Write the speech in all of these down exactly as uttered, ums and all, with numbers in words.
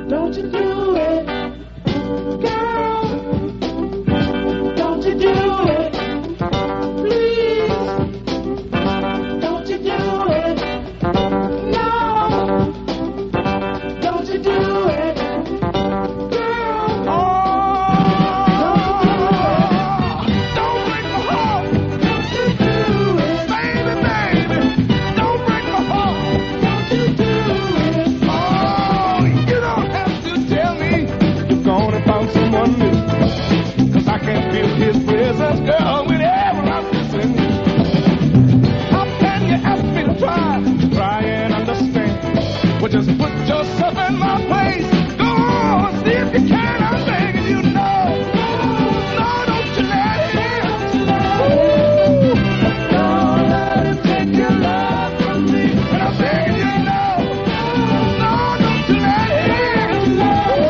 Don't you do it, girl. Don't you do it, please. Don't you do it, no. Don't you do it, girl. Oh, don't break my heart. Don't you do it, baby, baby. Don't break my heart. Don't you do it. Oh, you don't have to tell me you're gonna find someone new. 'Cause I can feel his presence, girl, whenever I'm missing you. How can you ask me to try, try and understand? Well, just put yourself in my place. Go on, see if you can. I'm begging you, no. No, don't you let him. Ooh, don't let him take your love from me. And I'm begging you, no. No, don't you let him. Ooh,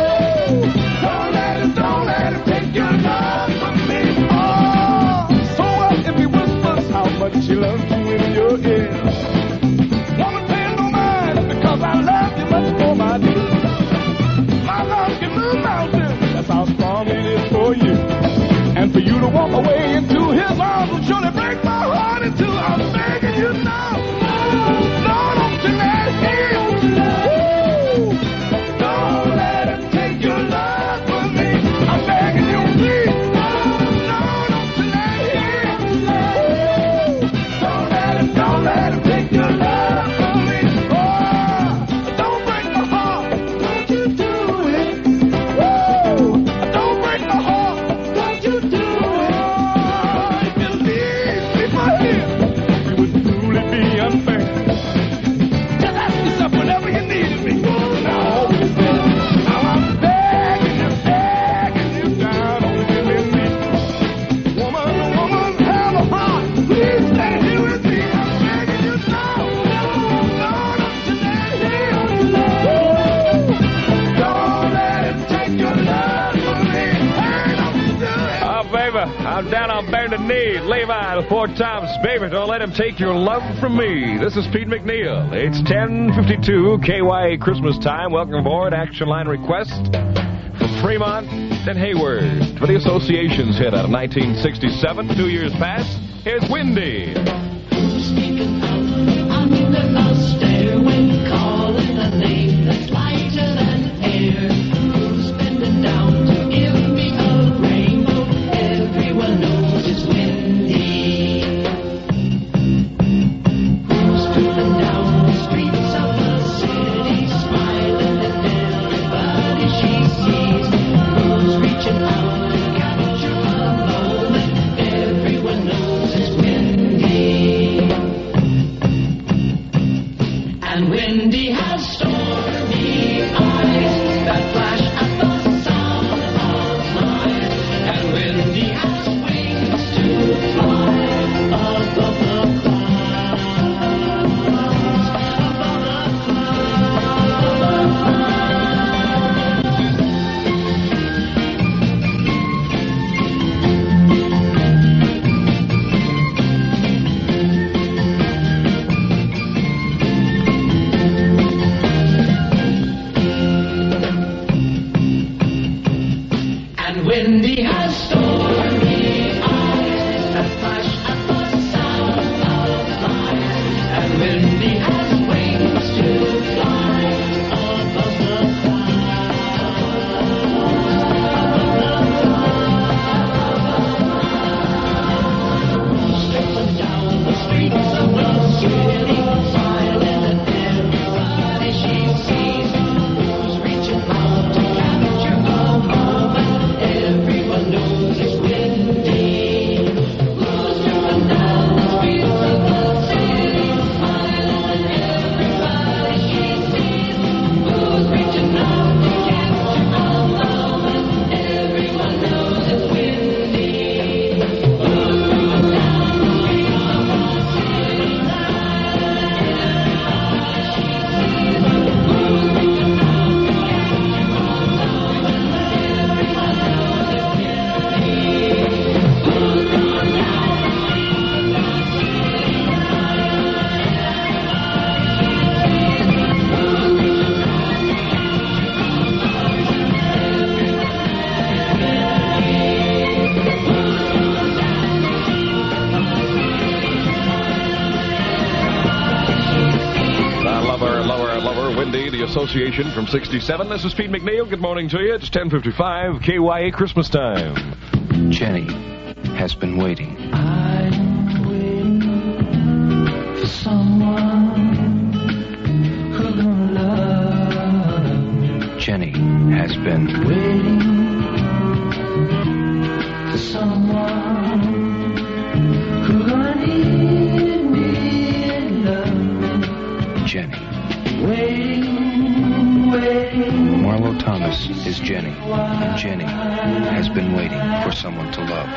don't let him, don't let him take your love from me. Oh, so what if he whispers how much he loves you in your ear? Woman, pay no mind, because I love you much more, my dear. My love can move mountains, that's how strong it is for you. And for you to walk away into his arms will surely break my heart in two. I'm begging you now. No, don't you let him. Ooh, don't let him take your love from me. I'm begging you, please. No, don't you let him. Ooh, don't let him, don't let him take your love from me. Oh, don't break my heart. Don't you do it. Woo, don't break my heart. Don't you do it. If you leave me for him, you would truly be unfair. Just ask yourself whenever you needed me. Now, now I'm begging you, begging you down on giving me. Woman, woman, have a heart. Please stay here with me. I'm begging you now. No, don't you let him. Ooh, don't let him take your love from me. Hey, don't you do it. Oh, baby, I'm down on bended knee. Levi, four times, baby, don't let him take your love from me. This is Pete McNeil. It's ten fifty-two, K Y A Christmas time. Welcome aboard. Action line request for Fremont and Hayward for the Association's hit out of nineteen sixty-seven. Two years past. Here's Windy. Sneaking out under a stairway, calling a name that's lighter than air. Who's bending down to give me a rainbow? Everyone knows it's Windy. Who's drifting down the streets of the city, smiling at everybody she sees? Who's reaching out to capture a moment? Everyone knows it's Windy. And Windy has stormy eyes that flash at the sound of mine. And Windy has wings to fly above the clouds, above the And Windy has stormy eyes that flash at the sound of mine. And Windy has wings to fly above the clouds, strolling down the streets of the city, smiling at everybody she sees. Who's reaching out to capture a moment? Everyone knows it's Association from sixty-seven. This is Pete McNeil. Good morning to you. It's ten fifty-five, K Y A Christmas time. Jenny has been waiting. I'm waiting for someone who's gonna love. Jenny has been Waiting for someone who's gonna need me and love me. Jenny. Waiting, waiting. Marlo Thomas is Jenny, and Jenny has been waiting for someone to love.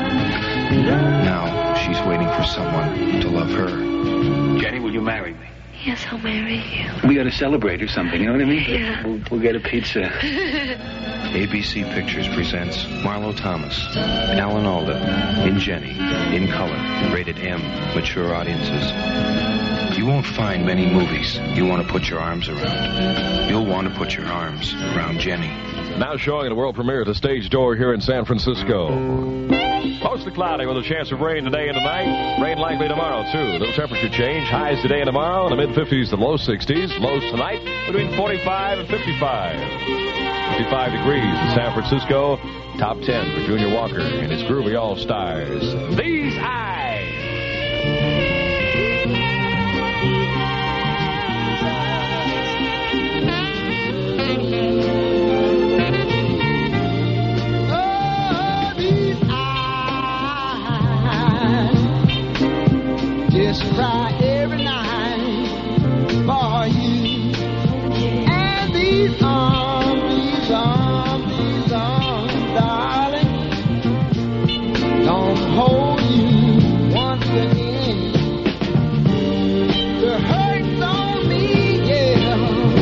Now she's waiting for someone to love her. Jenny, will you marry me? Yes, I'll marry you. We got to celebrate or something, you know what I mean? Yeah. We'll, we'll get a pizza. A B C Pictures presents Marlo Thomas, Alan Alda, in Jenny, in color, rated M, mature audiences. You won't find many movies you want to put your arms around. You'll want to put your arms around Jenny. Now showing at a world premiere at the Stage Door here in San Francisco. Mostly cloudy with a chance of rain today and tonight. Rain likely tomorrow, too. Little temperature change. Highs today and tomorrow in the mid-fifties to low sixties. Lows tonight between forty-five and fifty-five. fifty-five degrees in San Francisco. Top ten for Junior Walker and his groovy all-stars. These Eyes. Oh, these eyes just cry every night for you. And these arms, these arms, these arms, darling, don't hold you once again. The hurt's on me, yeah.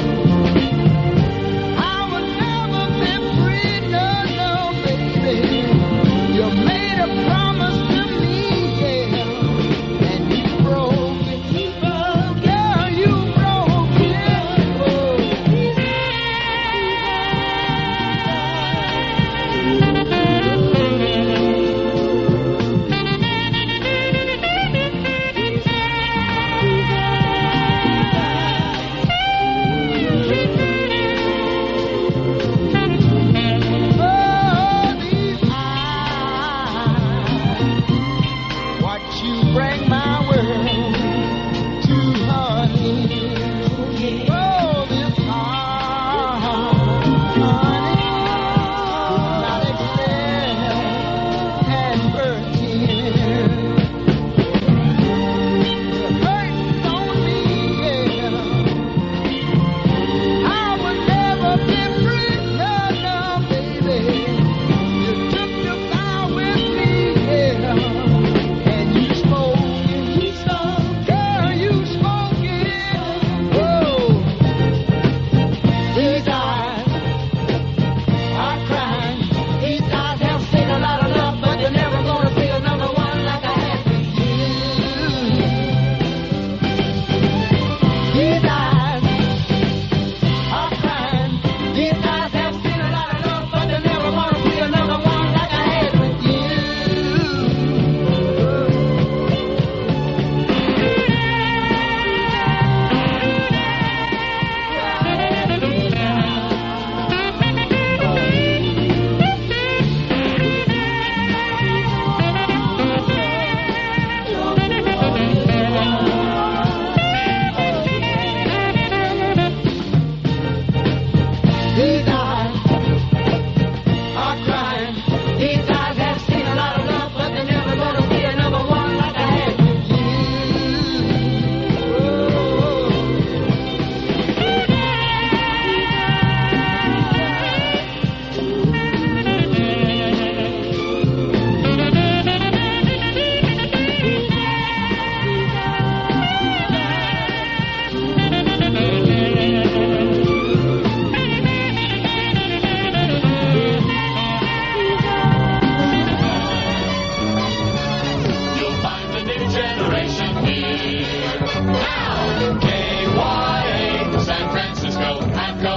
I will never be free, no, no, baby. You made a promise to me, yeah, and you broke it. Girl, you broke it. Oh, these eyes watch you bring my world to honey. Oh, this heart, honey, not accept adversity. The hurt's on me, yeah. I will never be free, no, no, baby. You took your vow with me, yeah, and you spoke it. Girl, you spoke it. Whoa. These eyes are crying. These eyes have seen a lot of love, but they're never gonna see another one like I had with you. These eyes are crying. These eyes have seen a lot of love, but they never want to see another one like I had with you. These eyes are crying. These eyes have seen a lot of love, but they're never gonna see another one like I had with you. You'll find a new generation here. Now, K Y A, San Francisco, AMCO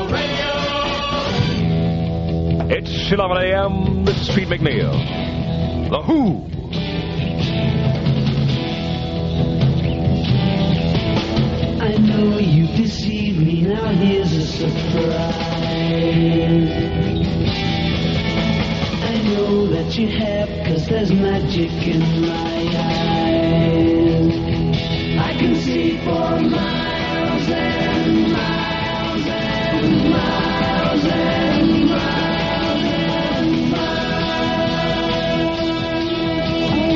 Radio. It's eleven a.m. This is Pete McNeil. The Who. I know you deceived me, now here's a surprise. I know that you have, cause there's magic in my eyes. I can see for miles and miles and miles and miles and miles. Oh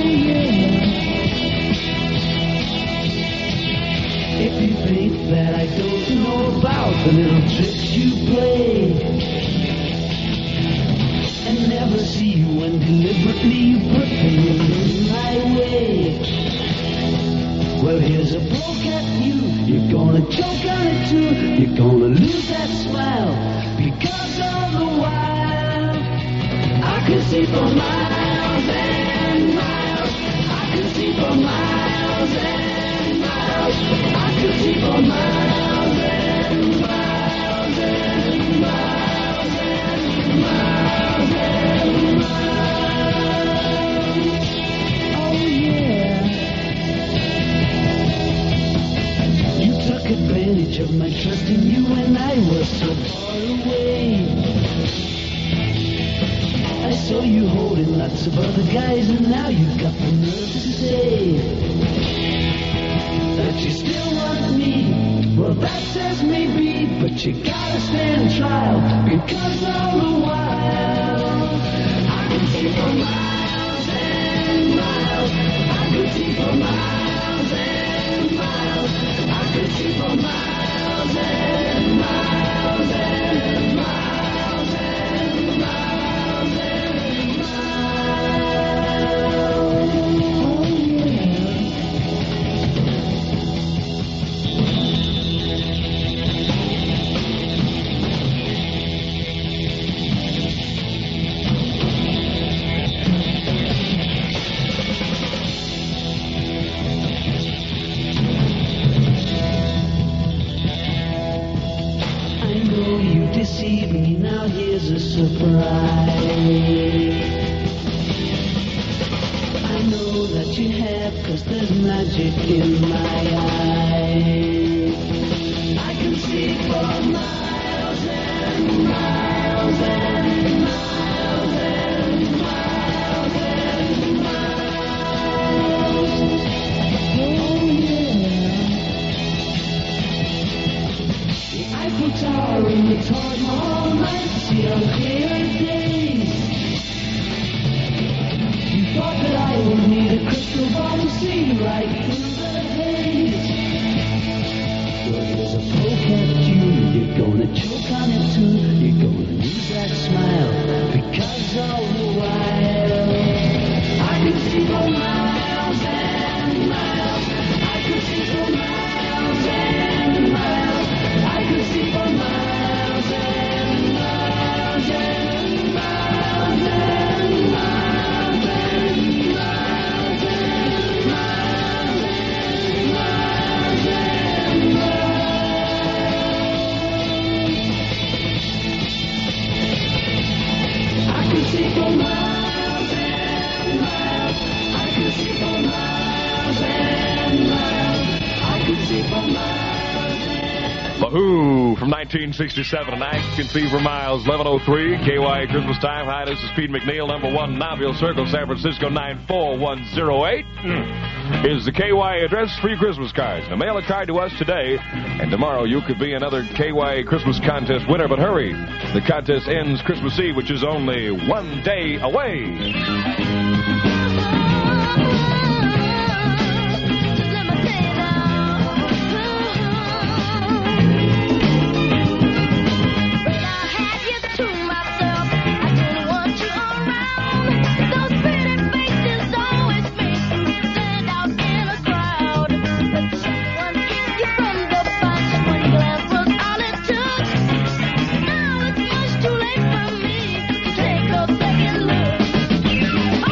yeah. If you think that I don't know about the little tricks you play, and never see you when deliberately you put things in my way. Well, here's a poke at you. You're gonna choke on it too. You're gonna lose that smile because all the while I can see for miles and miles. I can see for miles and miles. I can see for miles and miles and miles and miles and miles. Oh yeah. You took advantage of my trust in you when I was so far away. I saw you holding lots of other guys, and now you've got the nerve to say that you still want me. Well, that says maybe, but you gotta stand trial because all the while I can see for miles and miles. I can see for miles and miles. I can see for miles and miles and miles and miles and miles. Oh yeah. Deceive me, now here's a surprise. I know that you have, cause there's magic in my eyes. I can see for miles and miles and miles and miles and miles. Oh yeah. The Eiffel Tower in the Taj Mahal nights, see on clear days. You thought that I would need a crystal ball to see right through the haze. Well, there's a poke at you, you're gonna choke on it too. You're gonna lose that smile because all the while I can see for miles and miles. I can see for miles and miles. I can see for miles and miles and miles and miles and miles and miles and miles and miles. I can see for miles and miles. I can see for miles and miles. I can see for miles. The Who from nineteen sixty-seven, and I Can See for Miles, eleven oh three, K Y A Christmas Time. Hi, this is Pete McNeil, number one, Naville Circle, San Francisco, nine four one oh eight. Mm. Is the K Y A address for your Christmas cards. Now, mail a card to us today, and tomorrow you could be another K Y A Christmas contest winner, but hurry. The contest ends Christmas Eve, which is only one day away. Too late for me to take a second look.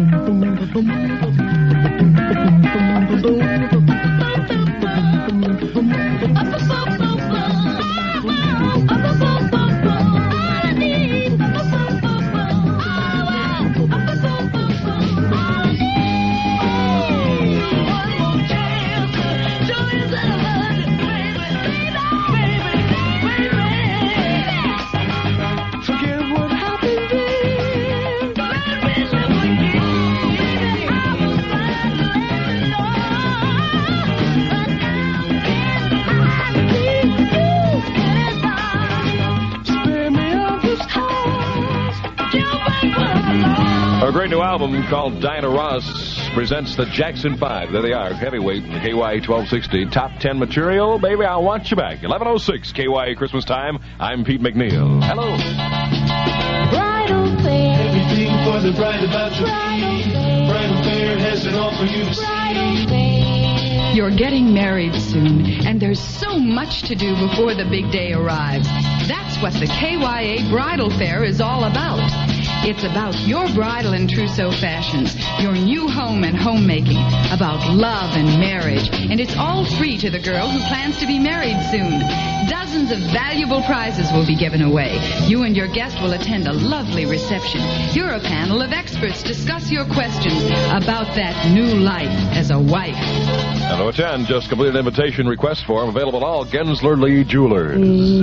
A great new album called Diana Ross presents the Jackson five. There they are, heavyweight, K Y A twelve sixty. Top ten material, baby, I want you back. eleven oh six, K Y A Christmas time. I'm Pete McNeil. Hello. Bridal fair. Everything for the bride about to be. Bridal fair has it all for you to see. Bridal fair. You're getting married soon, and there's so much to do before the big day arrives. That's what the K Y A Bridal Fair is all about. It's about your bridal and trousseau fashions, your new home and homemaking, about love and marriage, and it's all free to the girl who plans to be married soon. Dozens of valuable prizes will be given away. You and your guest will attend a lovely reception. Hear a panel of experts discuss your questions about that new life as a wife. Hello, ten. Just completed invitation request form available at all Gensler Lee Jewelers.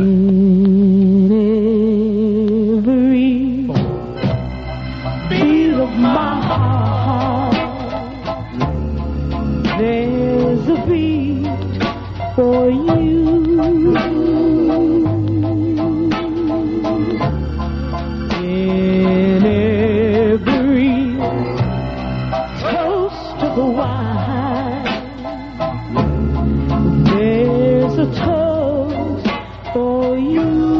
Beat of my heart, there's a beat for you. In every toast of wine, there's a toast for you.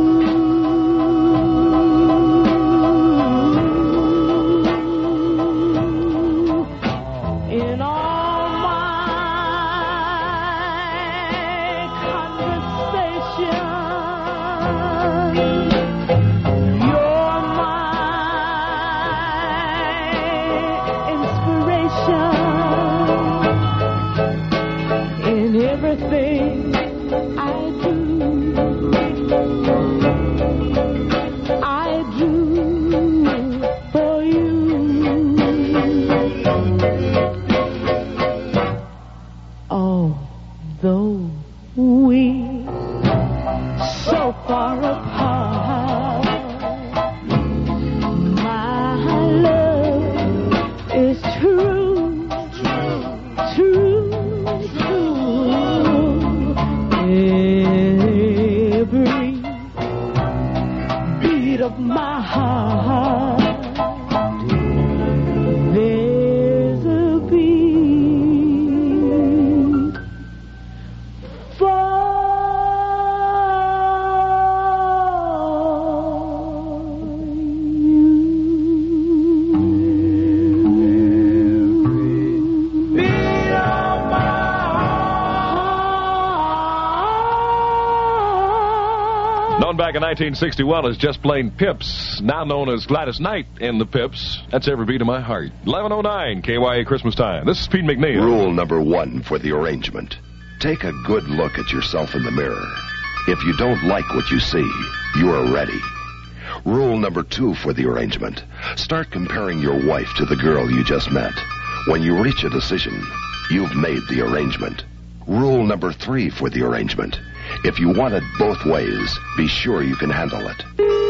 Back in nineteen sixty-one as Just Plain Pips, now known as Gladys Knight and the Pips. That's Every Beat of My Heart. eleven oh nine, K Y A Christmas time. This is Pete McNeil. Rule number one for the arrangement. Take a good look at yourself in the mirror. If you don't like what you see, you are ready. Rule number two for the arrangement. Start comparing your wife to the girl you just met. When you reach a decision, you've made the arrangement. Rule number three for the arrangement. If you want it both ways, be sure you can handle it.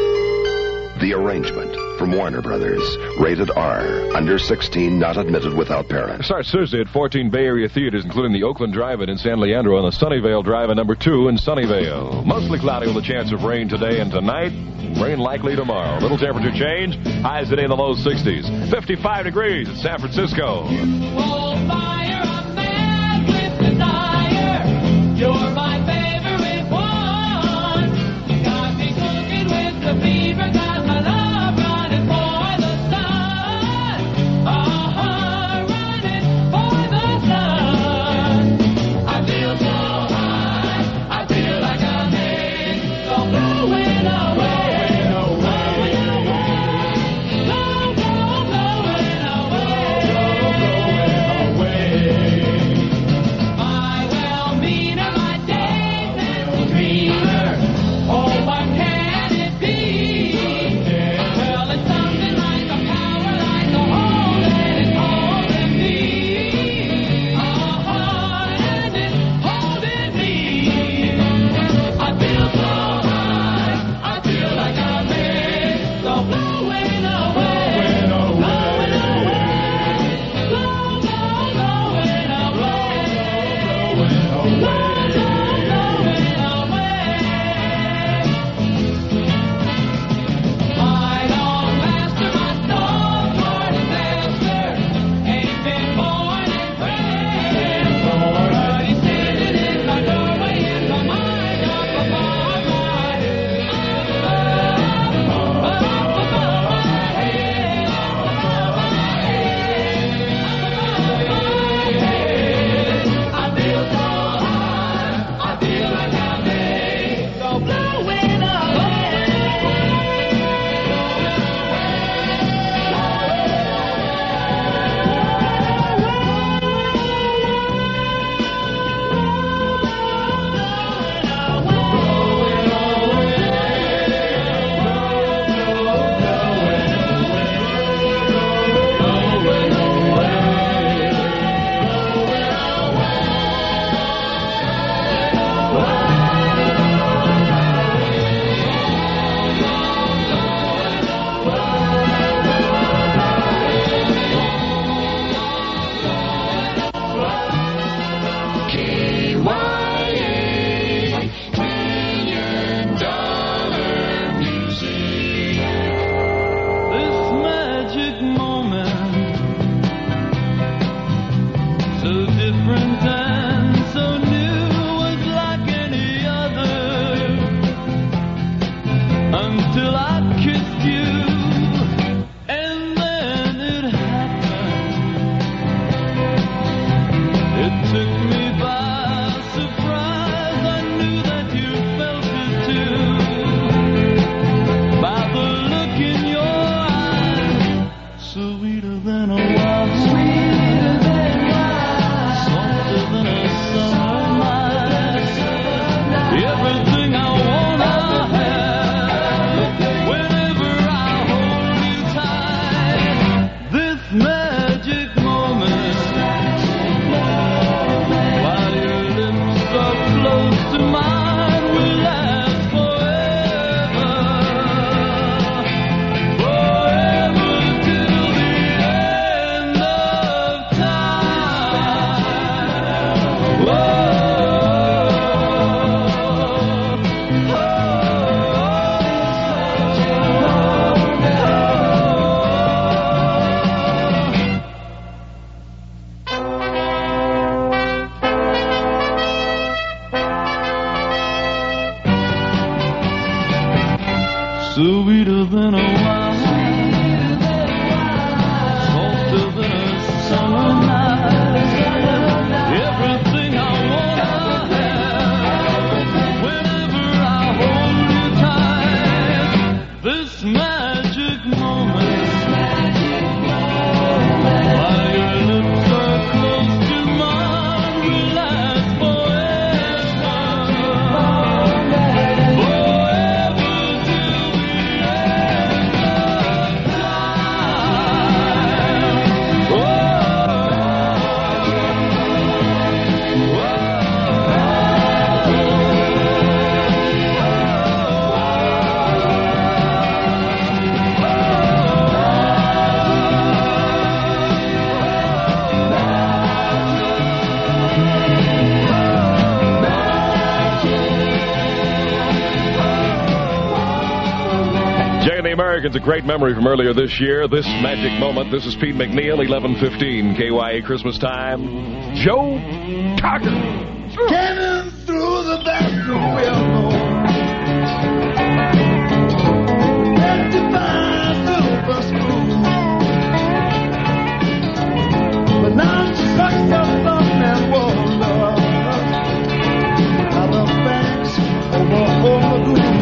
The Arrangement from Warner Brothers. Rated R. Under sixteen, not admitted without It parents. starts Thursday at fourteen Bay Area theaters, including the Oakland Drive-In in San Leandro and the Sunnyvale Drive-In number two in Sunnyvale. Mostly cloudy with a chance of rain today and tonight. Rain likely tomorrow. Little temperature change. Highs today in the low sixties. fifty-five degrees in San Francisco. On fire, I'm mad with desire. You're my favorite one. You got me cooking with the fever, got my love running for the sun. Uh-huh, running for the sun. I feel so high, I feel like I'm made, so blowing away, blowing away, blow, blow, blowing away. than a wild, sweeter than wild, softer than a summer night. Everything I want, I have. Whenever I hold you tight, this magic moment, while your lips are close to mine, will last forever. Forever till the end of time. Whoa. Sweeter than a wild, softer than a summer night. Everything I want, I have. Whenever I hold you tight, this magic moment, while your lips are close to mine, will last forever. Forever till the end of time. Whoa. Jay and the Americans, a great memory from earlier this year. This magic moment. This is Pete McNeil, eleven fifteen K Y A Christmas time. Joe Cocker. Cannon through the bathroom window. Rectify silver spoon. But now she sucks up thumb and wonder how the banks over Omagoon.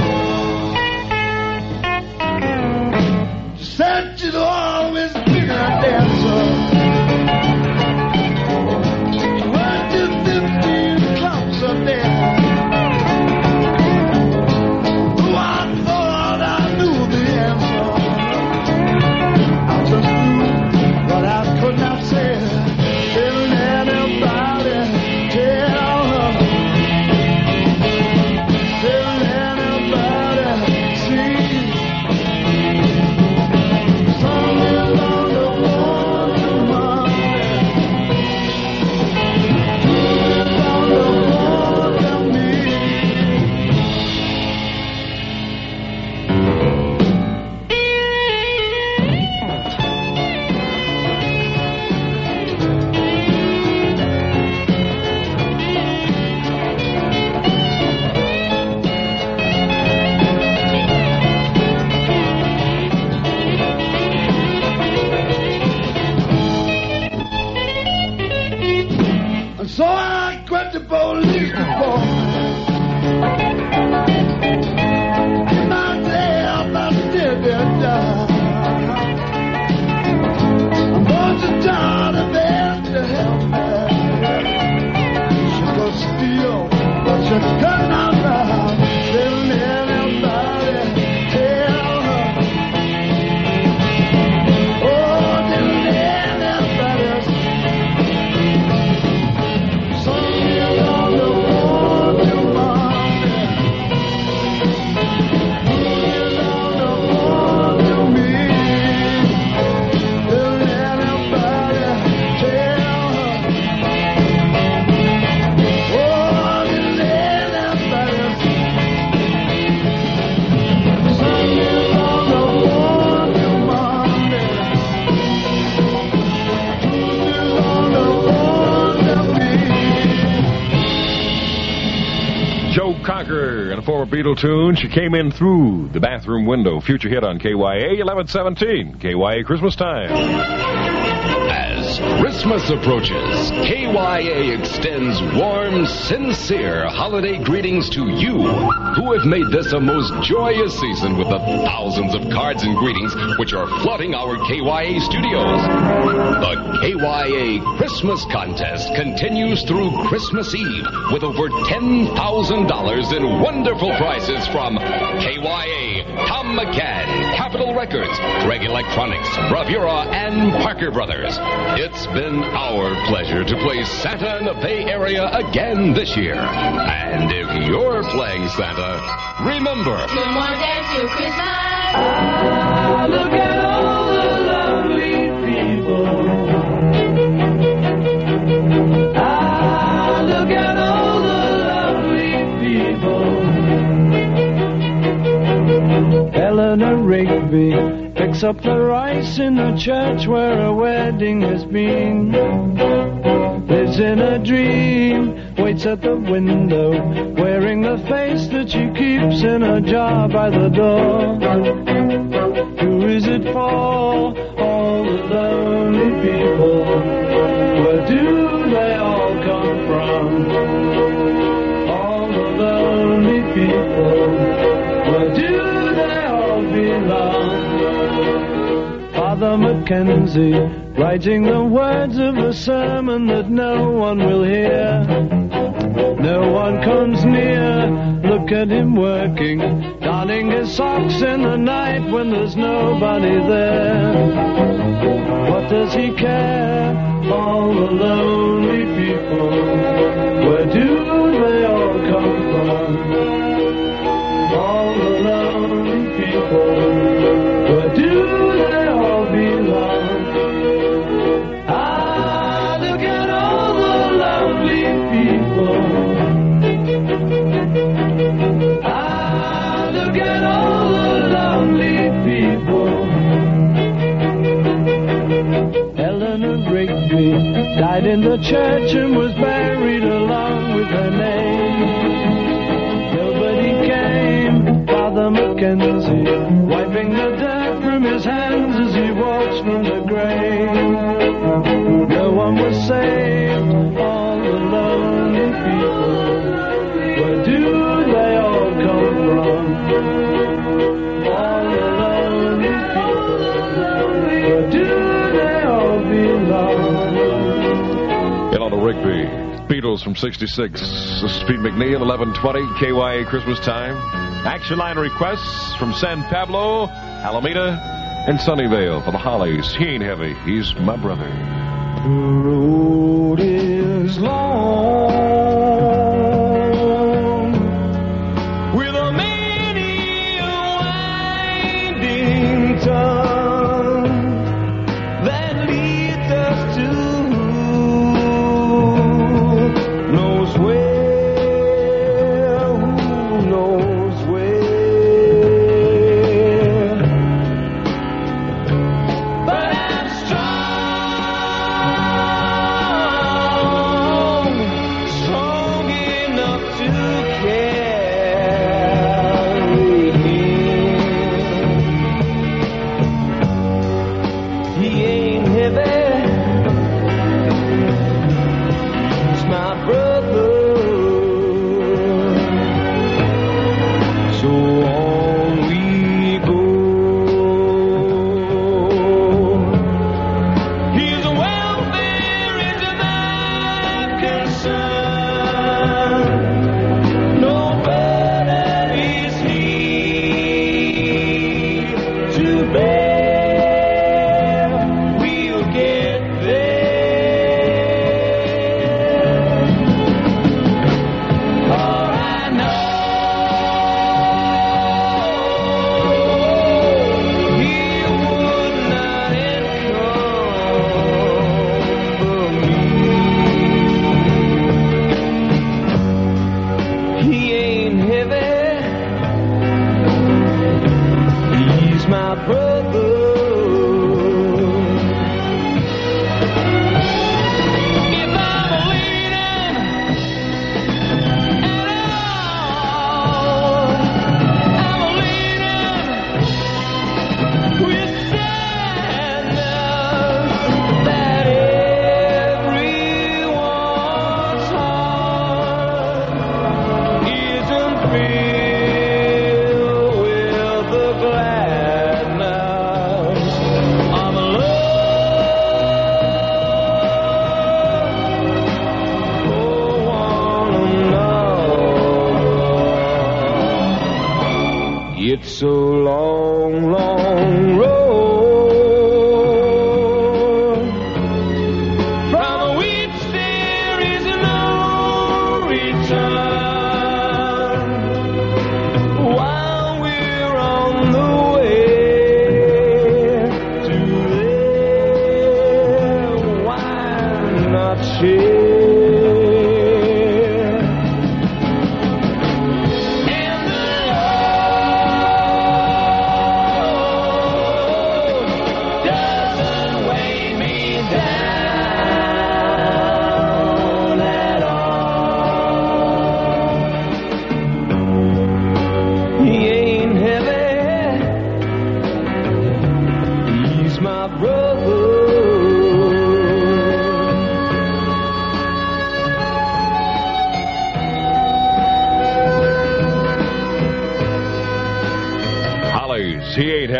She said she'd always been a dancer. fifteen clumps of death. Oh, I thought I knew the answer. I just knew what I could not say. Didn't anybody tell her? Didn't anybody see? Something on the wall to Monday. And so I quit the police department. In my day, I'm not still there die. I'm going to John and Ben to help me. She could steal, but she could not rob. Didn't anybody tell her? Oh, didn't anybody something on the wall to Monday. Something on the wall to me. Didn't anybody tell her? Oh, didn't anybody something on the wall to Monday. Something on the wall to me. Joe Cocker and a former Beatle tune. She came in through the bathroom window. Future hit on K Y A, eleven seventeen K Y A Christmas time. As Christmas approaches, K Y A extends warm, sincere holiday greetings to you who have made this a most joyous season with the thousands of cards and greetings which are flooding our K Y A studios. The K Y A Christmas Contest continues through Christmas Eve with over ten thousand dollars in wonderful prizes from K Y A, Tom McCann, Capitol Records, Greg Electronics, Bravura, and Parker Brothers. It's been our pleasure to play Santa in the Bay Area again this year. And if you're playing Santa, remember... Two more days to Christmas. Ah, look at all the lovely people. Ah, look at all the lovely people. Eleanor Rigby picks up the rice in the church where a wedding has been. Lives in a dream, waits at the window, wearing the face that she keeps in a jar by the door. Who is it for? All the lonely people. Where do they all come from? All the lonely people. Where do they all belong? Father Mackenzie, writing the words of a sermon that no one will hear. No one comes near, look at him working, darning his socks in the night when there's nobody there. What does he care? All the lonely people. Where do they all come from? All the lonely people. Where do they all belong? Ah, look at all the lovely people. Ah, look at all the lovely people. Eleanor Rigby died in the church and was buried along with her name. Nobody came, Father Mackenzie, wiping the dirt from his hands as he walks from the grave. No one was saved, all the lonely people. Where do they all come from? All the lonely people. Where do they all belong? Eleanor Rigby, Beatles from sixty-six. This is Pete McNeil, eleven twenty, K Y A Christmas time. Action line requests from San Pablo, Alameda, and Sunnyvale for the Hollies. He ain't heavy, he's my brother. The road is long with a many winding turn that leads us to who knows where, who knows where. But I'm strong.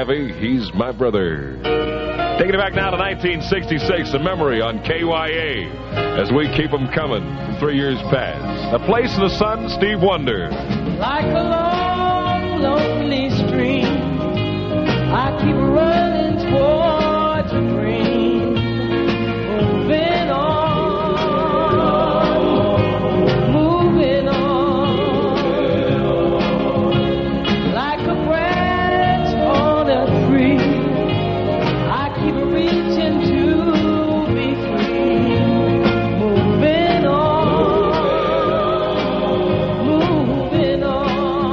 heavy. He's my brother. Taking it back now to nineteen sixty-six, a memory on K Y A as we keep them coming from three years past. A Place in the Sun, Steve Wonder. Like a long, lonely stream, I keep running towards a dream, moving on, moving on, like a branch on a tree. I keep reaching to be free, moving on, moving on.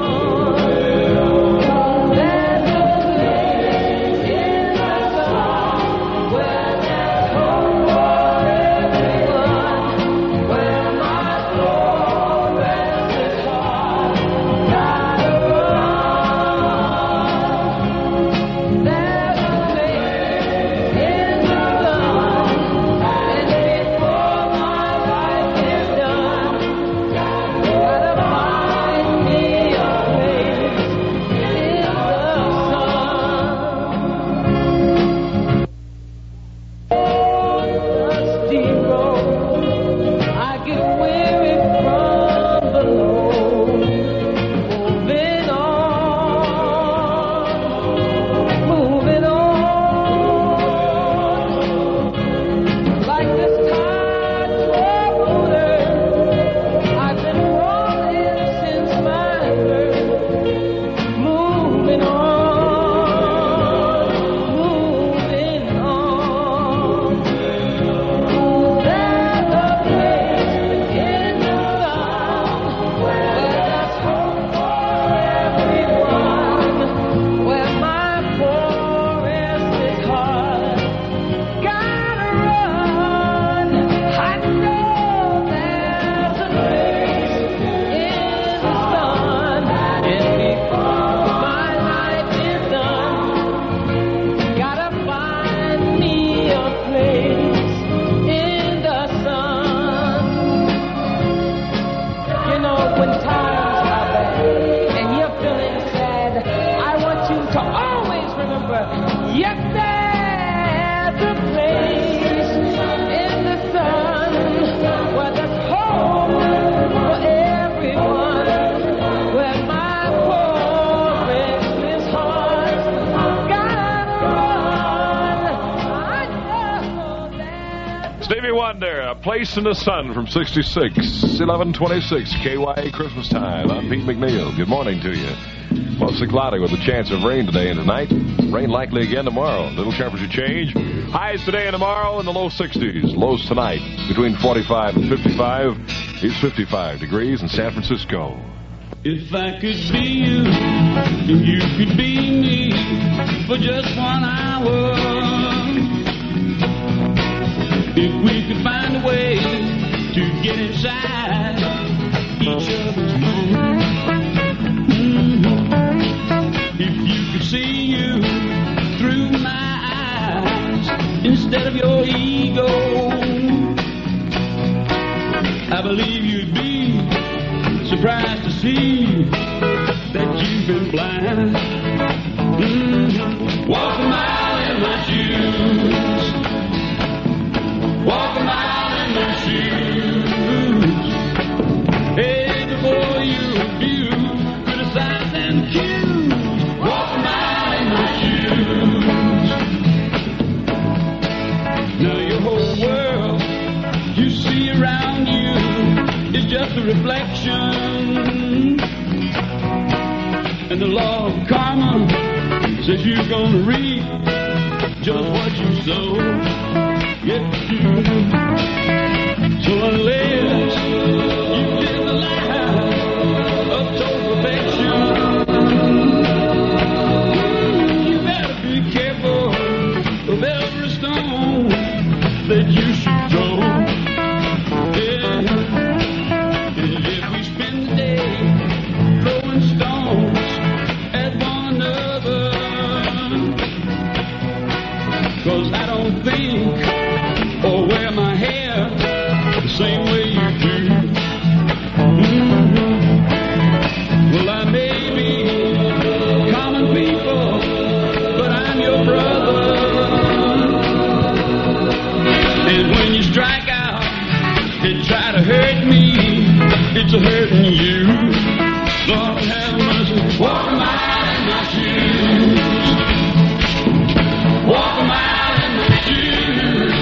There's a place in the sun where there's hope for everyone, where my soul rests its heart. Gotta run. There's a place in the sun, and before my life is done, gotta find me a place in the sun. Dusty road, I get weary from below, moving on, moving on. Like this tide water, I've been rolling since my birth, moving on, moving on. There's a place in the sun where there's hope for everyone, where my forest is hard. Gotta run. I know there's a place in the sun, and before my life is done, gotta find me a place in the sun. You know, when times are bad and you're feeling sad, I want you to always remember, yes, there's a place in the sun where there's hope for everyone, where my forest is hard. Gotta run. I know that. Stevie Wonder, A Place in the Sun from sixty-six, eleven twenty-six, K Y A Christmas time. I'm Pete McNeil. Good morning to you. Mostly cloudy with a chance of rain today and tonight. Rain likely again tomorrow. Little temperature change. Highs today and tomorrow in the low sixties. Lows tonight between forty-five and fifty-five. It's fifty-five degrees in San Francisco. If I could be you, and you could be me for just one hour. If we could find a way to get inside each other's mind. Mhm. If you could see you through my eyes instead of your ego, I believe you'd be surprised to see that you've been blind. Mhm. Walk a mile in my shoes. Walk a mile in my shoes. Hey, before you abuse, criticize and accuse. Walk a mile in my shoes. Now your whole world you see around you is just a reflection. And the law of karma says you're gonna reap just what you sow. Yes, you do. So unless you live the life of total perfection, you better be careful of every stone that you should throw. Yeah. And if we spend the day throwing stones at one another, 'cause I don't think or wear my hair the same way you do. Mm-hmm. Well, I may be common people, but hurting you. Lord have mercy. Walk a mile in my shoes. Walk a mile in my shoes.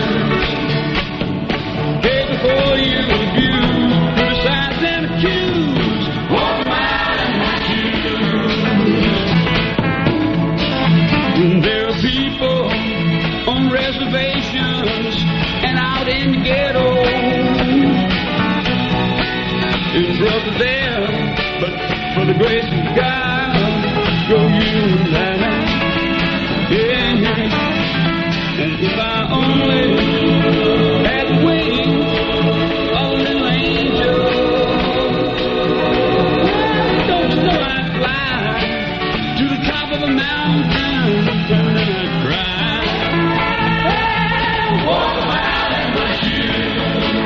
Hey, before you abuse, criticize and accuse. Walk a mile in my shoes. There are people on reservations and out in the ghetto. And brother there, but for the grace of God, go you and I. Yeah, yeah. And if I only had wings of a little angel, well, don't you know I'd fly to the top of the mountain and then I'd cry. Hey, walk a mile in my shoes.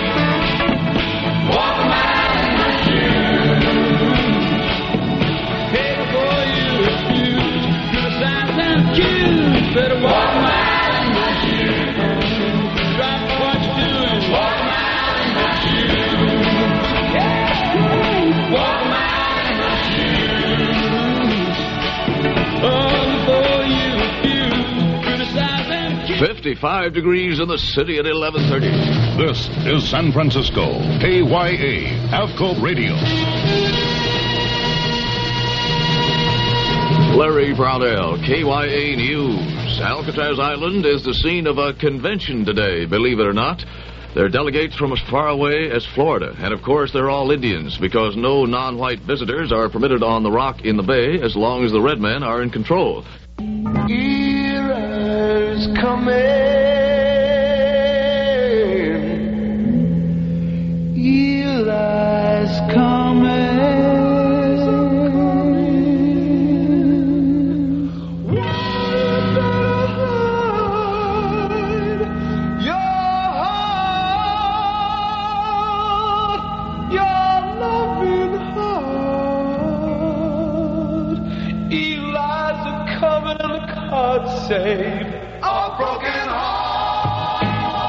Walk a mile in my shoes. Hey, before you refuse, criticize and accuse, better walk a mile in my shoes. Drop what you're doing. Walk a mile in my shoes. Yeah. Walk a mile in my shoes. Oh, before you refuse, criticize and accuse. fifty-five degrees in the city at eleven thirty. This is San Francisco, K Y A, AFCO Radio. Larry Brownell, K Y A News. Alcatraz Island is the scene of a convention today, believe it or not. There are delegates from as far away as Florida. And, of course, they're all Indians because no non-white visitors are permitted on the rock in the bay as long as the red men are in control. Era's coming. Eli's coming. Save a broken heart.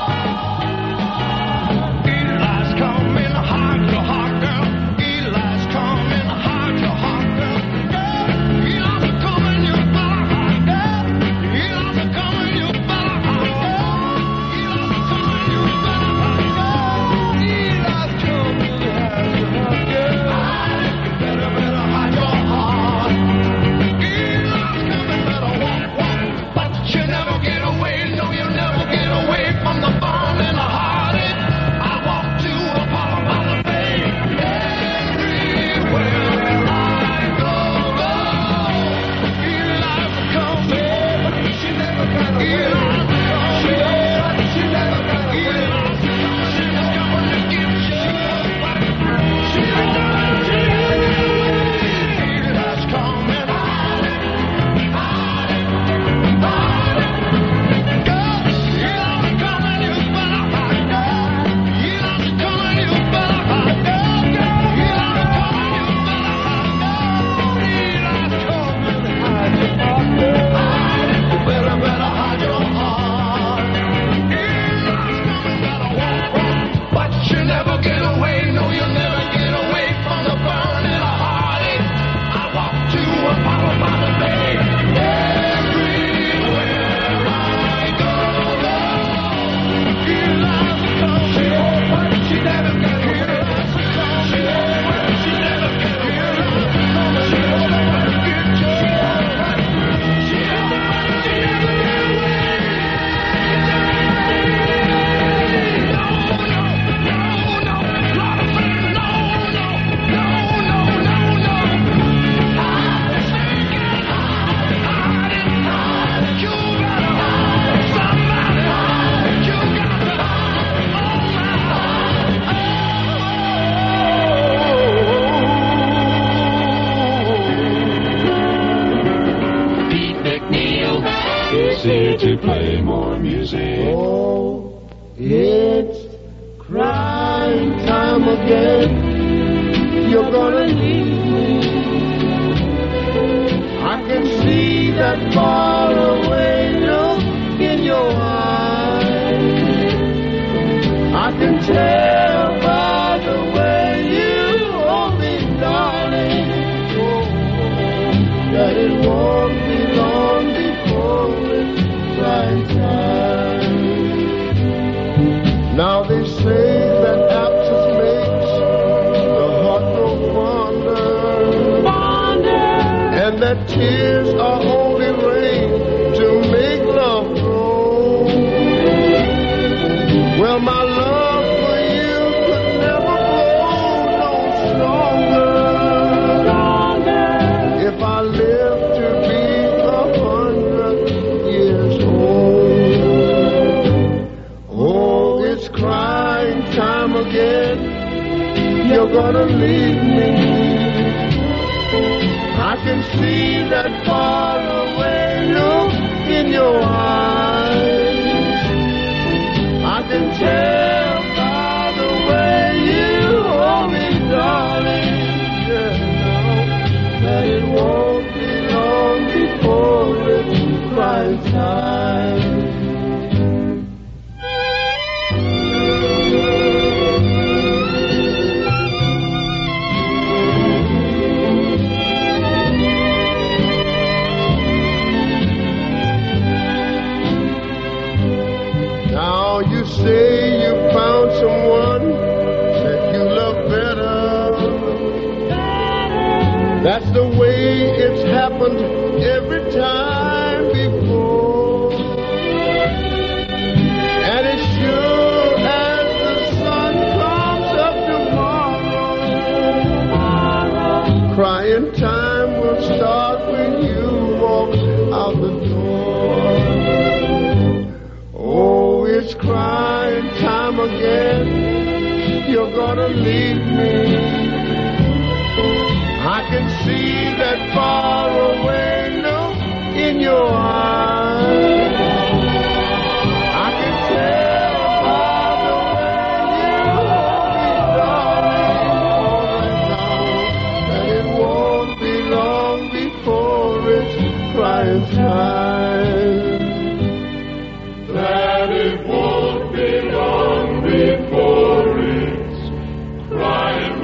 Eli's coming hard, your heart, girl. Eli's coming hard, your heart, girl. Girl, Eli's coming, you better hide, girl. Eli's coming, you better hide, girl. Eli's coming, you better hide, girl. Eli's coming, hide your heart, girl. You better, better hide your heart. Eli's coming, better walk, walk. You never get away, no, you never get away from the bone and the heartache. I walk to Apollo by the bay. Everywhere I go, go. Eli's coming. She never got away. Eli's coming. She never got away. Eli's coming. She's coming to give you back. She's coming to give you. Eli's coming. Here to play more music. Oh, it's crying time again. You're gonna leave me. I can see that far away look in your eyes. I can tell by the way you Now they say that absence makes the heart grow fonder, and that tears are only rain to make love grow. Well, my love for you could never grow no stronger, if I live to be a hundred years old. Oh, it's crying time again. You're gonna leave me. I can see that far away look in your eyes. I can tell by the way you hold me, darling, yeah, that it won't be long before it's crying time. Say you found someone that you love better. That's the way it's happened every time before. And as sure as the sun comes up tomorrow, crying time will start when you walk out the door. Oh, it's crying time again. You're gonna leave me. I can see that far away look in your eyes. I can tell by the way you hold me, darling, that it won't be long before it's crying time. That it won't be long before it's crying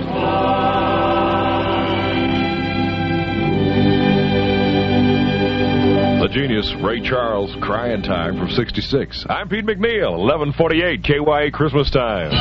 time. The genius Ray Charles, Crying Time from sixty-six. I'm Pete McNeil, eleven forty-eight K Y A Christmas Time.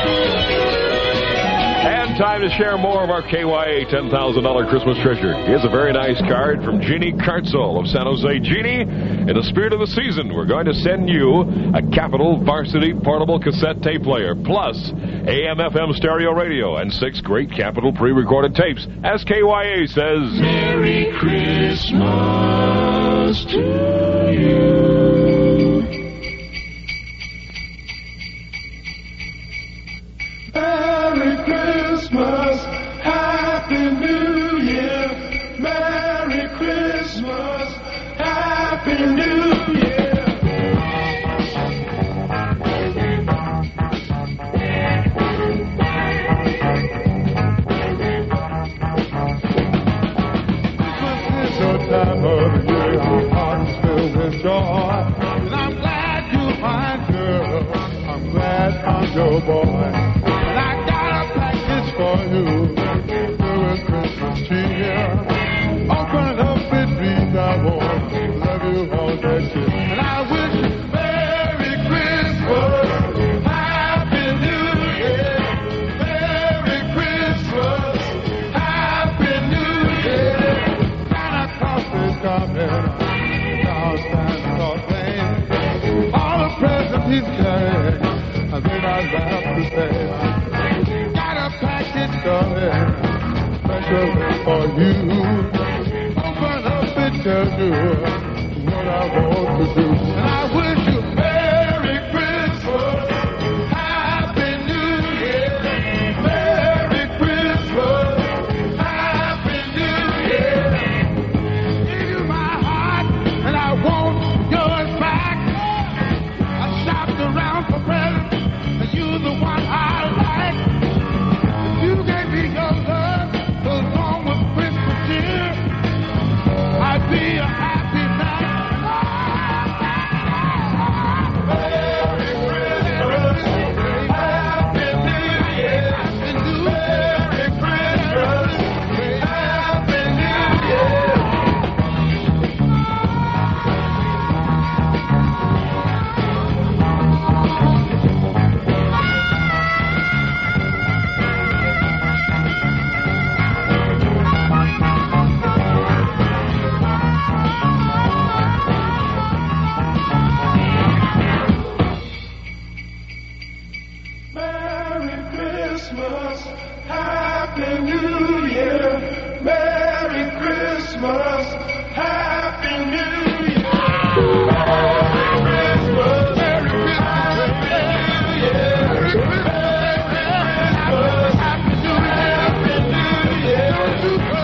And time to share more of our K Y A ten thousand dollars Christmas treasure. Here's a very nice card from Jeannie Cartzol of San Jose. Jeannie, in the spirit of the season, we're going to send you a Capitol Varsity portable cassette tape player, plus A M F M stereo radio, and six great Capitol pre-recorded tapes. As K Y A says, Merry Christmas to you. Merry Christmas, Happy New Year. Merry Christmas, Happy New Year. Christmas is your time of year, our hearts filled with joy. And I'm glad you're mine, girl. I'm glad I'm your boy. For you, doing Christmas cheer. Open up and read, I want to love you all that year. And I wish you Merry Christmas, Happy New Year. Merry Christmas, Happy New Year. Santa Claus is coming, now Santa Claus name. All the presents he's carrying, I think I'd have to say. Package darling, special for you. Open up and tell you what I want to do. And I wish you Merry Christmas, Happy New Year. Merry Christmas, Happy New Year. Give you my heart and I want yours back. I shopped around for presents and you're the one I like. You gave me your love, along with Christmas cheer. I'd be a happy man. Merry Christmas, Happy New Year. Merry Christmas, Happy New Year. I Christmas, Happy New Year, Merry Christmas, Happy New Year. Merry Christmas, Merry Christmas, Happy New Year. Merry Christmas, Happy New Year, Happy New Year.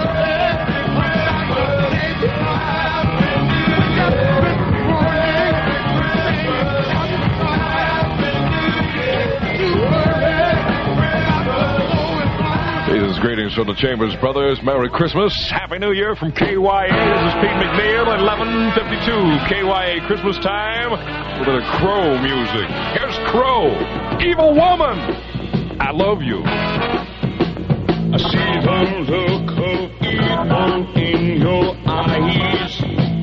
Season's greetings from the Chambers Brothers. Merry Christmas. Happy New Year from K Y A. This is Pete McNeil, eleven fifty-two K Y A Christmas time. With a Crow music. Here's Crow. Evil woman. I love you. I see the look of evil in your eyes.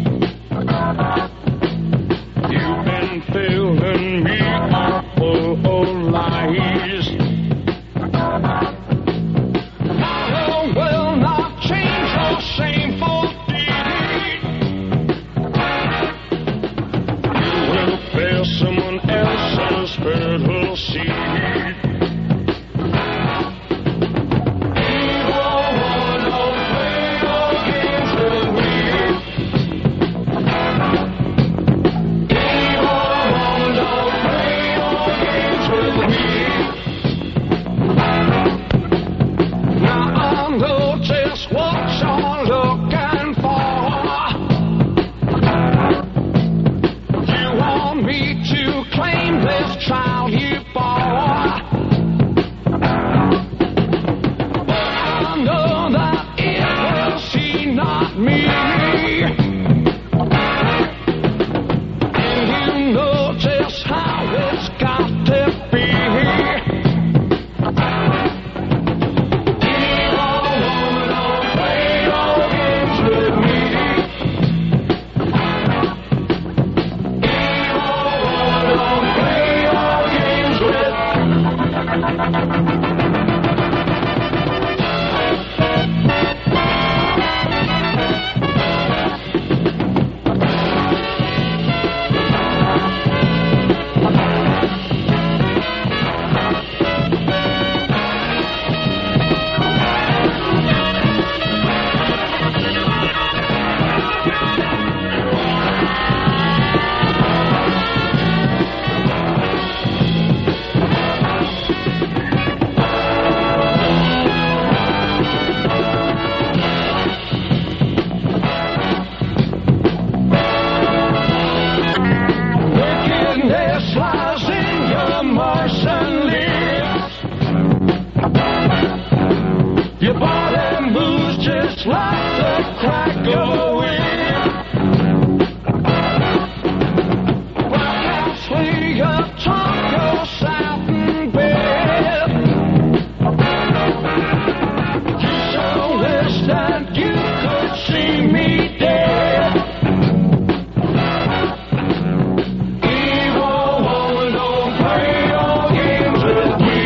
You've been filling me up full of lies. I will not change your shameful deed. You will bear someone else's fertile seed. Child you bore, but I know that it was he, not me. And you know just how it's got to be. Evil woman, don't play no games with me. Evil woman, don't play. Your body moves just like the crack of wind. Black house swing up top your satin bed. You so wish that you could see me dead. Evil woman, don't play your games with me.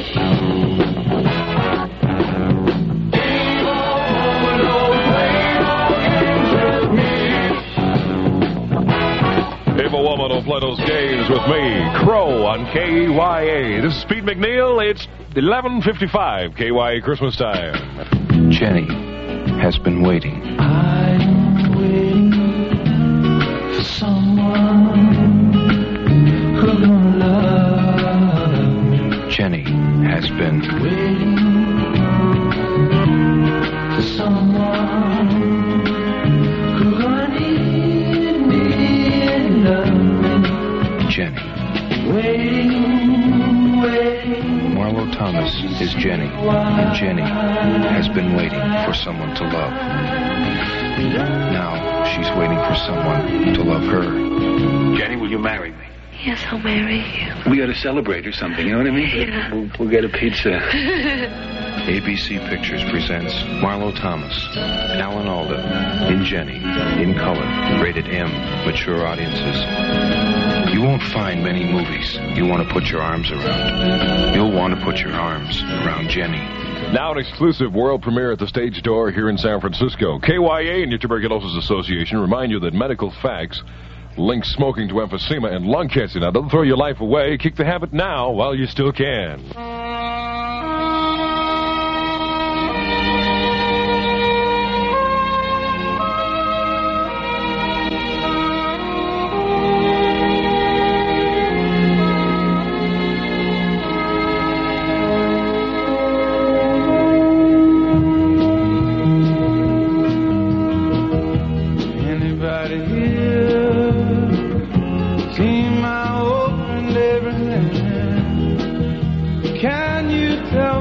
Evil woman, don't play those games with me. Crow on K Y A. This is Pete McNeil. It's eleven fifty-five K Y A Christmas time. Jenny has been waiting. I'm waiting for someone who's gonna love me. Jenny has been Waiting for someone who's gonna need me and love me. Jenny. Waiting, waiting. Marlo Thomas is Jenny, and Jenny has been waiting for someone to love. Now she's waiting for someone to love her. Jenny, will you marry me? Yes, I'll marry you. We ought to celebrate or something, you know what I mean? Yeah. We'll, we'll get a pizza. A B C Pictures presents Marlo Thomas, Alan Alda, in Jenny, in color, rated M, mature audiences. You won't find many movies you want to put your arms around. You'll want to put your arms around Jenny. Now an exclusive world premiere at the Stage Door here in San Francisco. K Y A and your Tuberculosis Association remind you that medical facts link smoking to emphysema and lung cancer. Now, don't throw your life away. Kick the habit now while you still can.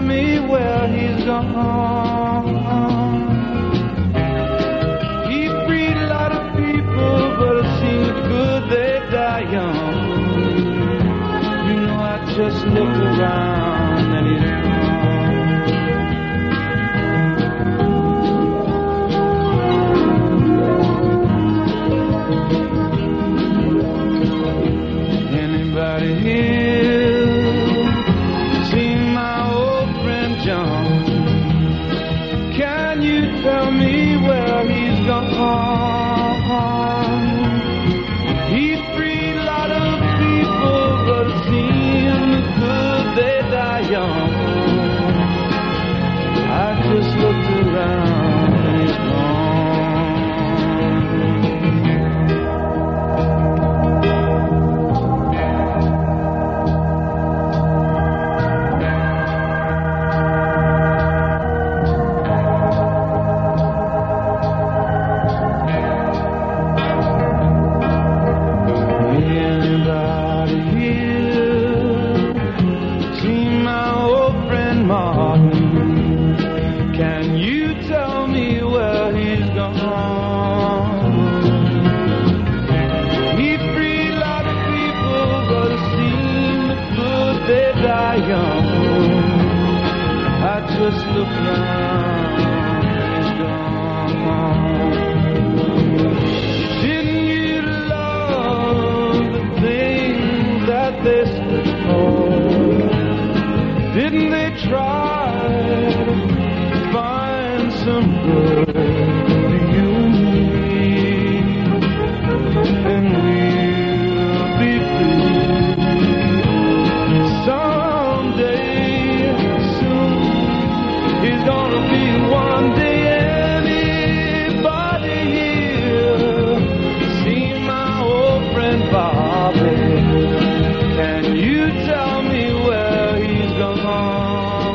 me where he's gone? He freed a lot of people, but it seems good they die young. You know, I just looked around and he's gone. Anybody here seen my old friend John? Can you tell me where he's gone? He freed a lot of people, but it seems good they die young. I just looked around and he's gone. Anybody here seen my old friend Martin? Can you tell me where he's gone? He freed a lot of people, but it seemed good they die young. I just looked around and he's gone. Didn't you love the things that they stood for? Didn't they try to find some good in you and me? And we'll be free someday soon. He's gonna be one day. Anybody here seen my old friend Bobby? Can you tell me where he's gone?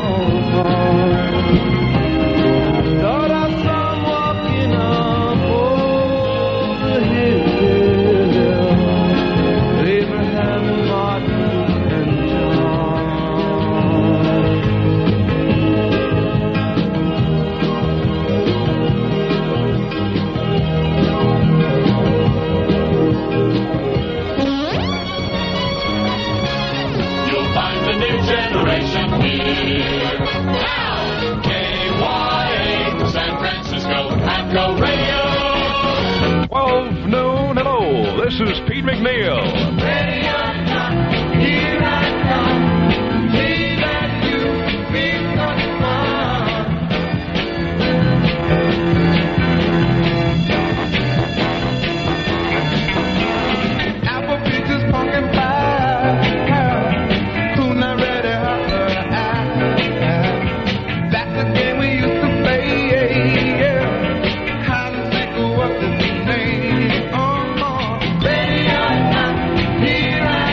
Thought I saw him walking up over the hill. Abraham and Martin and John. You'll find the new generation here. Now, K Y A, San Francisco, AFCO Radio. twelve noon, hello. This is Pete McNeil. Ready or not, here I come. See that you feel such fun. Apple peaches, pumpkin pie. Who not ready? That's the game we used to play. Yeah. Hide and seek, what's his name? Oh, oh. Ready or not, here I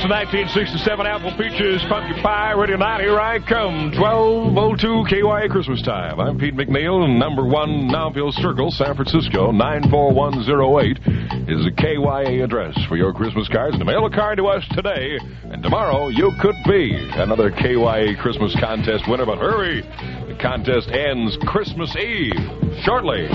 the nineteen sixty-seven Apple Peaches Funky Pie Radio Night. Here I come, twelve oh two K Y A Christmas time. I'm Pete McNeil, number one Nowville Circle, San Francisco, nine four one oh eight is the K Y A address for your Christmas cards. And mail a card to us today, and tomorrow you could be another K Y A Christmas contest winner. But hurry, the contest ends Christmas Eve shortly.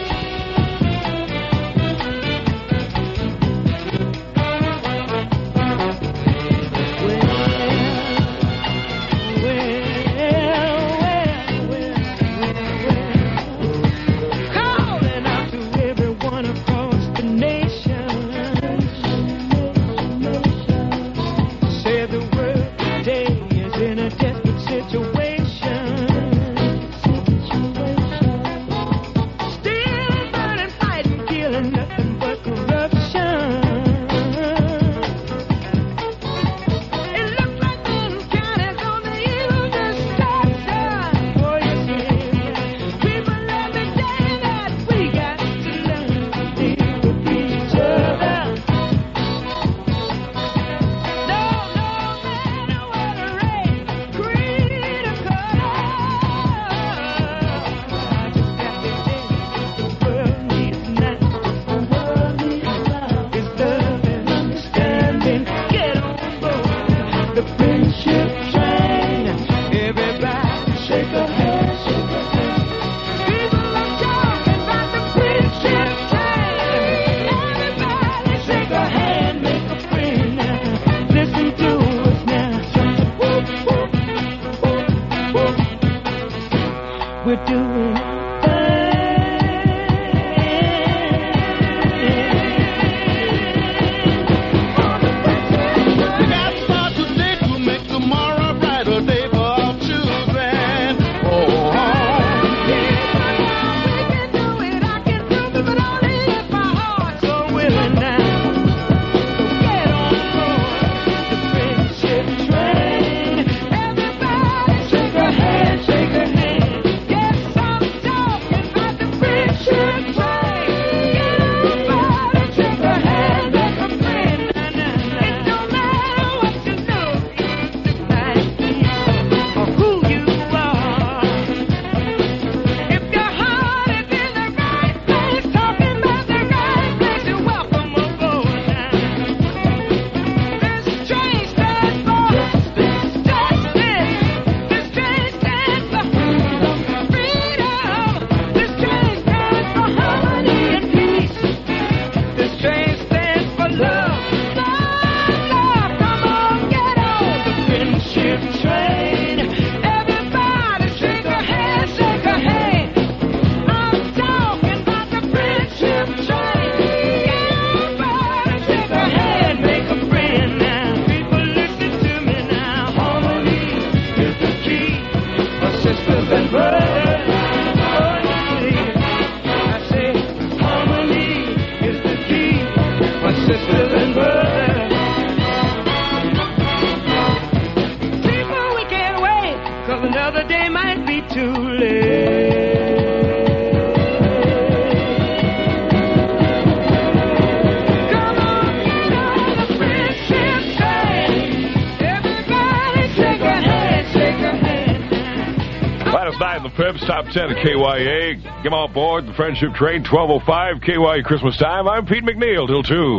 Top ten at K Y A. Come on board the Friendship Train, twelve oh five K Y A Christmas time. I'm Pete McNeil till two.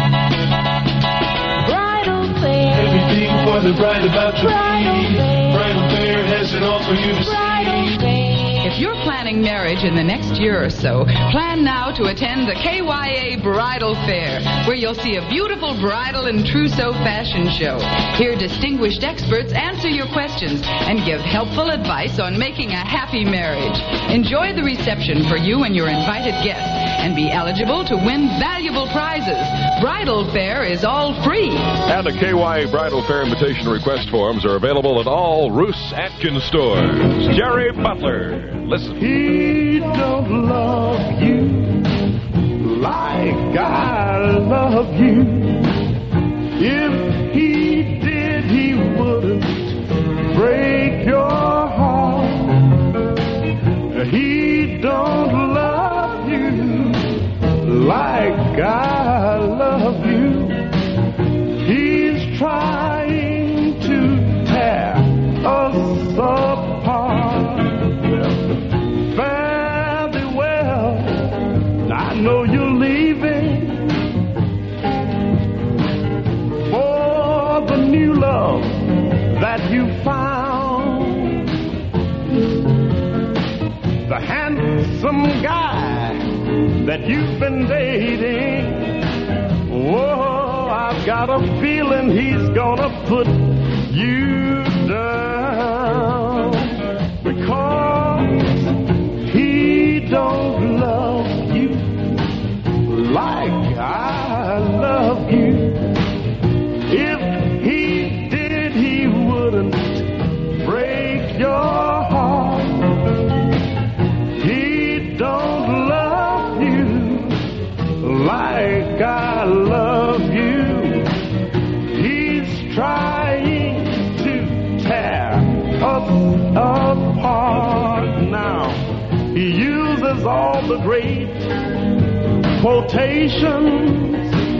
Bridal Fair. Everything for the bride about to be. Bridal Fair has it all for you to see. If you're planning marriage in the next year or so, plan now to attend the K Y A Bridal Fair, where you'll see a beautiful bridal and trousseau fashion show. Hear distinguished experts answer your questions and give helpful advice on making a happy marriage. Enjoy the reception for you and your invited guests and be eligible to win valuable prizes. Bridal Fair is all free. And the K Y A Bridal Fair invitation request forms are available at all Roos Atkins stores. Jerry Butler. Listen. He don't love you like I love you. If he did, he wouldn't break your heart. He don't love you like I love you. He's trying that you found, the handsome guy that you've been dating, whoa, I've got a feeling he's gonna put you down, because he don't love you like I love you. If he did, he wouldn't break your heart. He don't love you like I love you. He's trying to tear us apart now. He uses all the great quotations.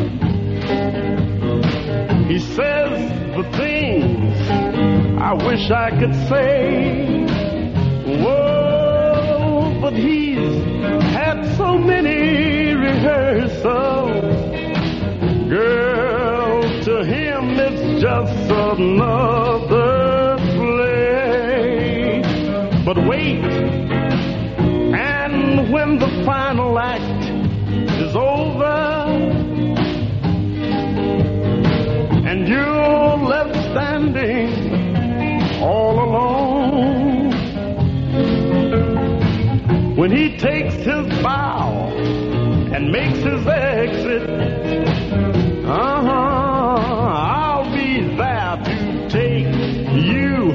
He says the things I wish I could say. Whoa, but he's had so many rehearsals. Girl, to him it's just another play. But wait, and when the final act is over, and you're left standing all alone, when he takes his bow and makes his exit, uh-huh, I'll be there to take you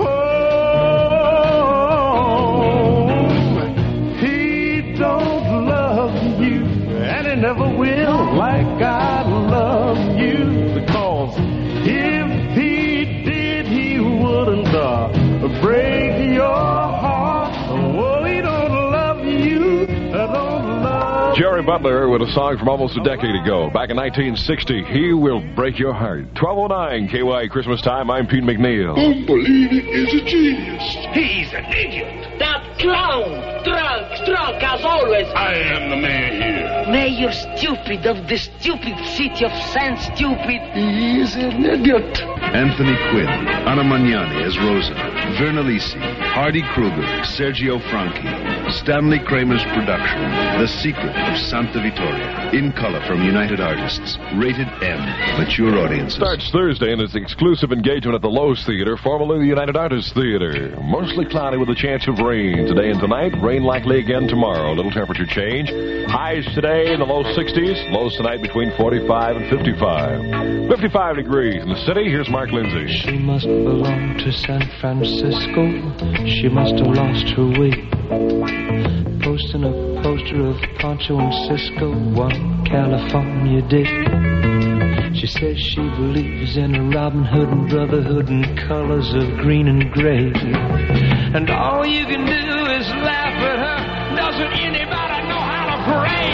home. He don't love you, and he never will, like I love you, because if he did, he wouldn't uh, break your heart. Oh, he don't love you, don't love Jerry Butler with a song from almost a decade ago. Back in nineteen sixty, He Will Break Your Heart. twelve oh nine K Y A Christmas Time. I'm Pete McNeil. Don't believe it is a genius. He's an idiot. That clown. Drunk, drunk as always. I am the mayor here. Mayor stupid of the stupid city of San Stupid. He is an idiot. Anthony Quinn, Anna Magnani as Rosa, Verna Lisi, Hardy Kruger, Sergio Franchi, Stanley Kramer's production, The Secret of Santa Vittoria, in color from United Artists, rated M, mature audiences. Starts Thursday in its exclusive engagement at the Lowe's Theater, formerly the United Artists Theater. Mostly cloudy with a chance of rain today and tonight. Rain likely again tomorrow. Little temperature change. Highs today in the low sixties. Lows tonight between forty-five and fifty-five. fifty-five degrees in the city. Here's Mark Lindsay. She must belong to San Francisco. She must have lost her way. Posting a poster of Poncho and Cisco one California day. She says she believes in a Robin Hood and brotherhood and colors of green and gray. And all you can do is laugh at her. Doesn't anybody know how to pray?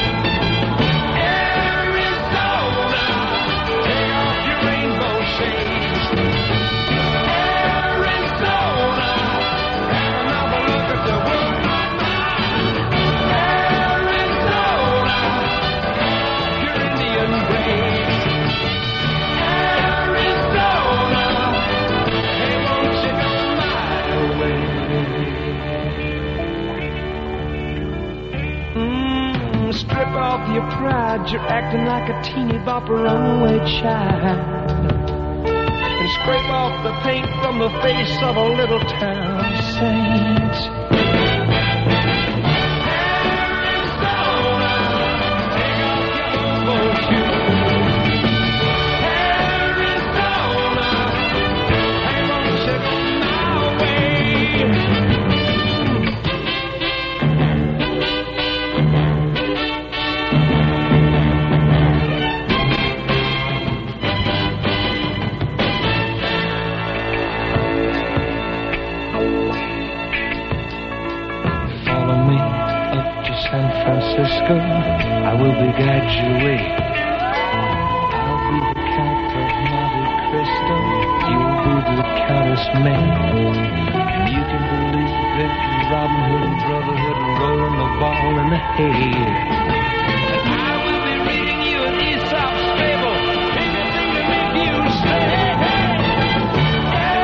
Arizona, take off your rainbow shades. Arizona, have another look at the world. Arizona, your Indian braids. Arizona, hey, won't you come my way? Mm, strip off your pride, you're acting like a teeny bopper runaway child. And scrape off the paint from the face of a little town saint. Arizona, take off your elbow shoes. Arizona, hey, won't you come my way? Follow me up to San Francisco. I will be guide your way. I'll be the Count of Monte Cristo. You'll be the Countess May. And you can believe in Robin Hood and brotherhood and rolling the ball in the hay. And I will be reading you an Aesop's fable. Anything to make you say, hey, hey.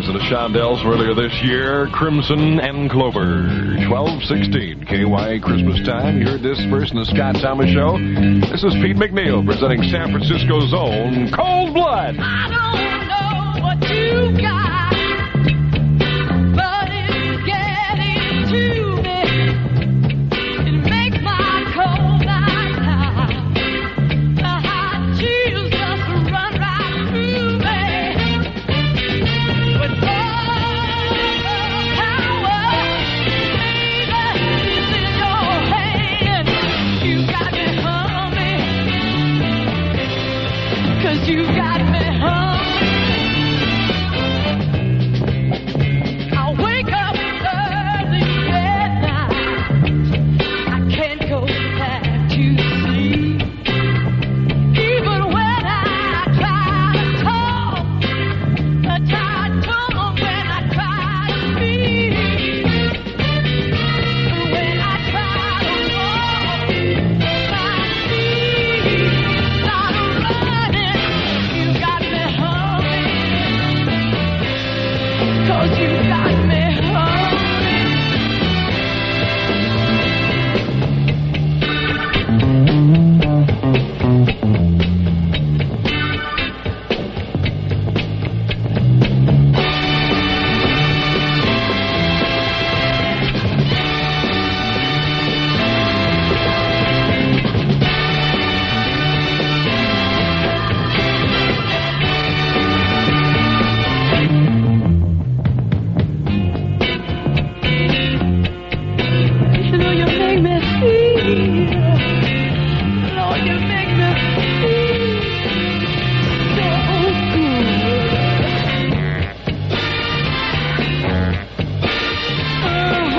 Shondells and the Shondells earlier this year. Crimson and Clover. twelve sixteen K Y A Christmas time. You heard this first in the Scott Thomas Show. This is Pete McNeil presenting San Francisco's own Cold Blood. I don't know what you got, but it's getting to me. It makes my cold night high. The hot chills just run right through me. With all the power, baby, is in your hand. You got me humming, 'cause you got me humming. I wake up early at night. I can't go back to sleep. Even when I try to talk, the tide comes when I try to speak. When I try to walk, my feet start running. You got me humming, 'cause you got me humming. You know you make me feel, Lord, you make me feel so good. Uh-huh,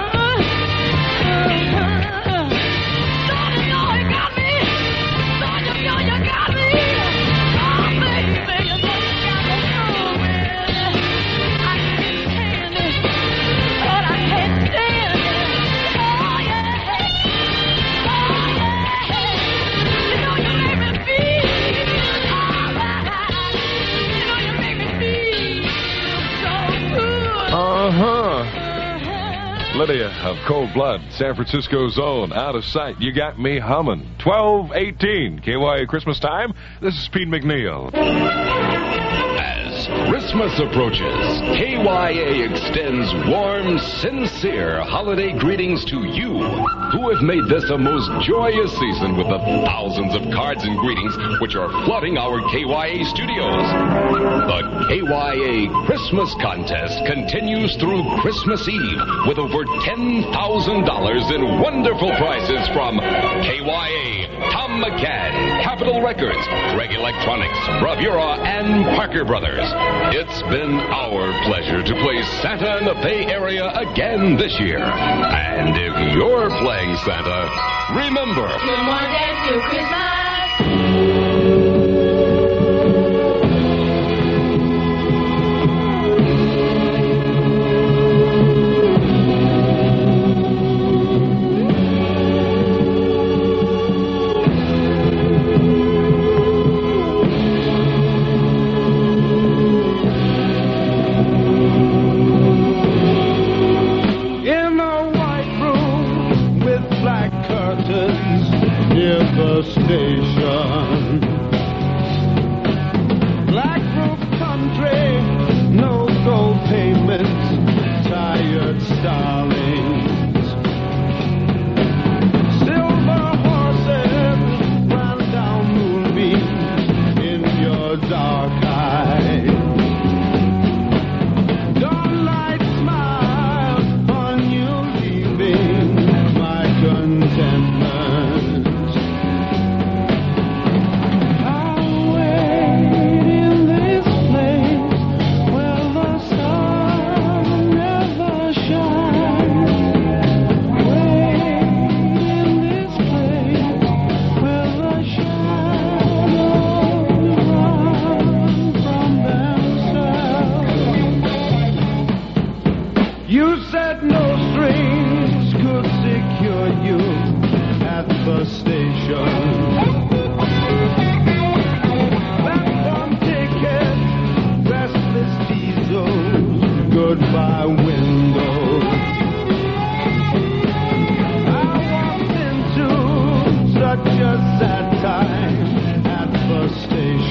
uh-huh. Lord, you know you got me. Lord, you know you got me. Oh, baby, you know you got me going. I can't stand it. Lord, I can't stand it. Oh, yeah. Oh, yeah. You know you make me feel all right. You know you make me feel so good. Uh-huh. Lydia of Cold Blood, San Francisco's own, Out of Sight. You got me humming. twelve eighteen K Y A Christmas time. This is Pete McNeil. As Christmas approaches, K Y A extends warm, sincere holiday greetings to you who have made this a most joyous season with the thousands of cards and greetings which are flooding our K Y A studios. The K Y A Christmas Contest continues through Christmas Eve with over ten thousand dollars in wonderful prizes from K Y A, Tom McCann, Capitol Records, Greg Electronics, Bravura, and Parker Brothers. It's been our pleasure to play Santa in the Bay Area again this year. And if you're playing Santa, remember... Good morning, dance to Christmas. In a white room with black curtains near the station. Black roof country, no gold payments, tired starlings. Silver horses ran down moonbeams in your dark eyes. Dawnlight smiles on you, leaving my contentment.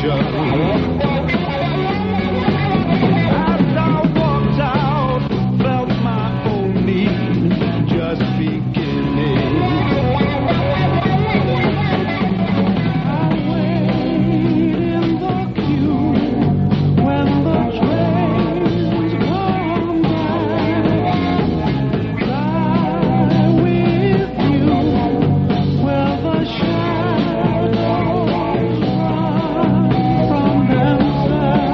As I walked out, felt my own need just beginning. I wait in the queue when the trains come by. Fly with you where the shadows run from themselves.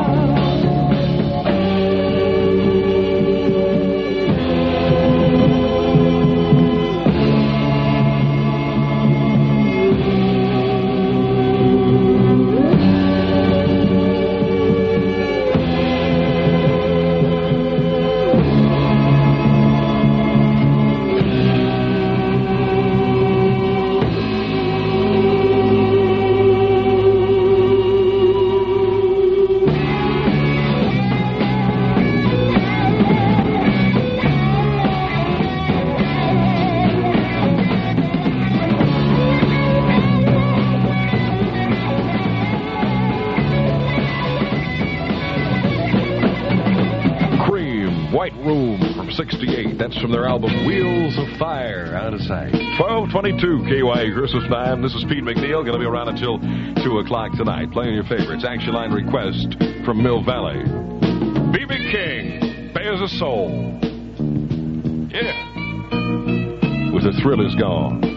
Cream, White Room from sixty-eight. That's from their album Wheels of Fire. Out of sight. twelve twenty-two K Y A Christmas time. This is Pete McNeil. Going to be around until two o'clock tonight. Playing your favorites. Action Line Request from Mill Valley. B B King, Bears of Soul. Yeah. With the Thrill Is Gone.